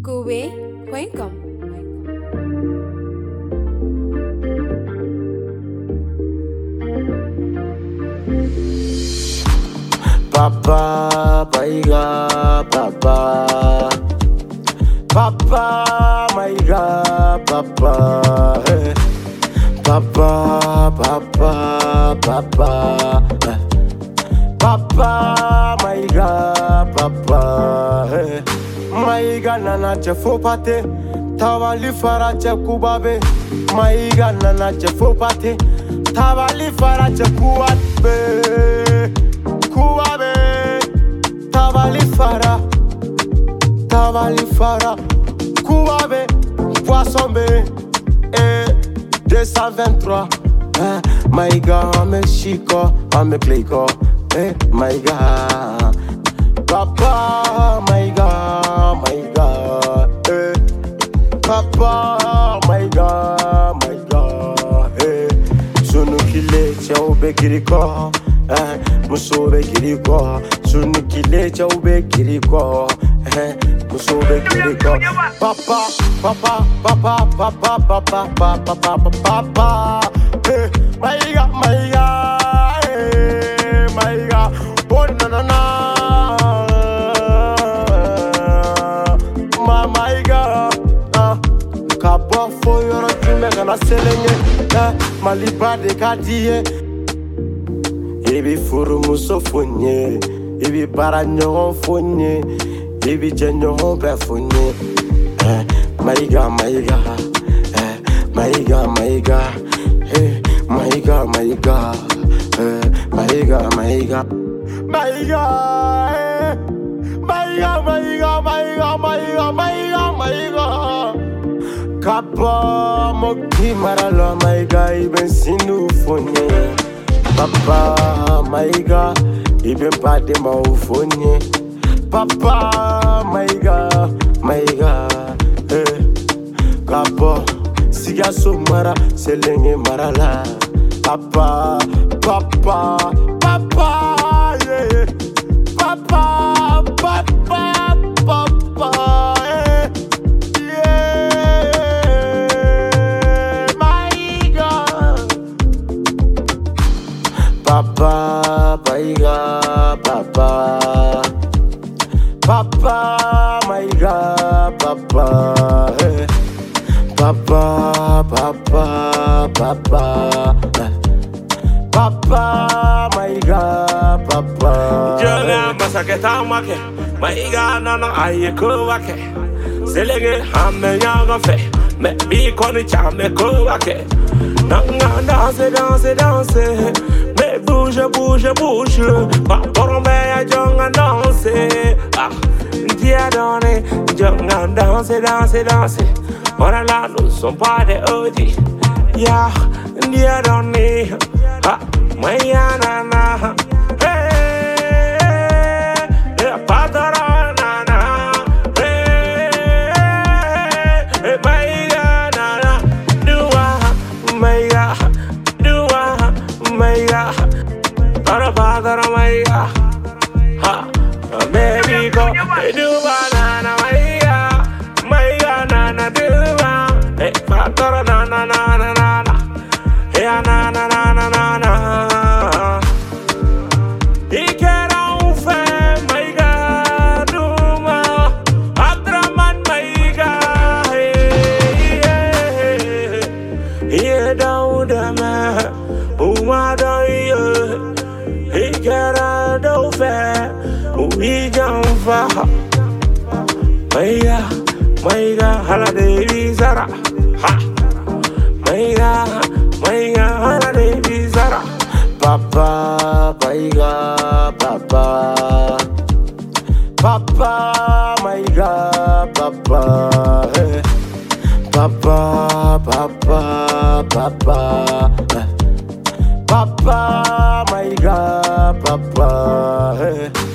Kobe.com. Papa, my God, Papa. Papa, my God, Papa. Hey. Papa, Papa, Papa. Papa, my God, Papa. Hey. My God, nana chefo pate. Tawali fara chekubabe. My God, nana chefo pate. Tawali fara chekubabe. Kubabe. Tawali fara. Kubabe. Poisson B. 223. My God, I'm a chico, I'm a clico. My God. Papa, my God, my God. Papa, my God, my God. Sunu kile cha ube kiriko. Muso ube kiriko. Sunu kile cha ube kiriko. Muso ube kiriko. Papa, papa, papa, papa, papa, papa, papa, papa. My God, my God, my God. Oh no no no. My God. Kabo for your dream gonna selenge. Maliba de kadie. Ibi furu musofonye. Ibi baranyo fonye. Ibi jenyo be fonye. My God, my God. My God, my God. My God, my God. My God, my God. My God, my God, my God, my God, my God, my God, my God. Kapa moki maralo, my God, even sinu fonye. Papa, my God, even pade ma ufonye. Papa, my God, my God. Kapa siga sumara selenge marala. Papa, papa, papa, yeah. Papa, papa, papa, yeah. My God. Papa, my God, Papa. Papa, my God, Papa. Papa, papa, papa. Papa, my God, Papa. Jona masaketa make, my God, nana ayeko wake. Selege hame yaga fe, me bi koni chame ko wake. Nanga danse, danse, danse, me bouge, bouge, bouge. Pa porombe ya jonga danse, dia donne, jonga danse, danse, danse. Ora là non son pas des odi, ya dia donne, maya nana. Baby go, do banana, my nana, do hey, patara na na na na na, hey na na na na na na. He can't open, my God, do ma, Adraman, my God, hey, down the man, who ma do he can't open. We jump for my God, holiday Zara. Ha, my God, holiday Zara. Papa, my God, Papa. Papa, my God, Papa. Papa, papa, papa. Papa, my God, Papa.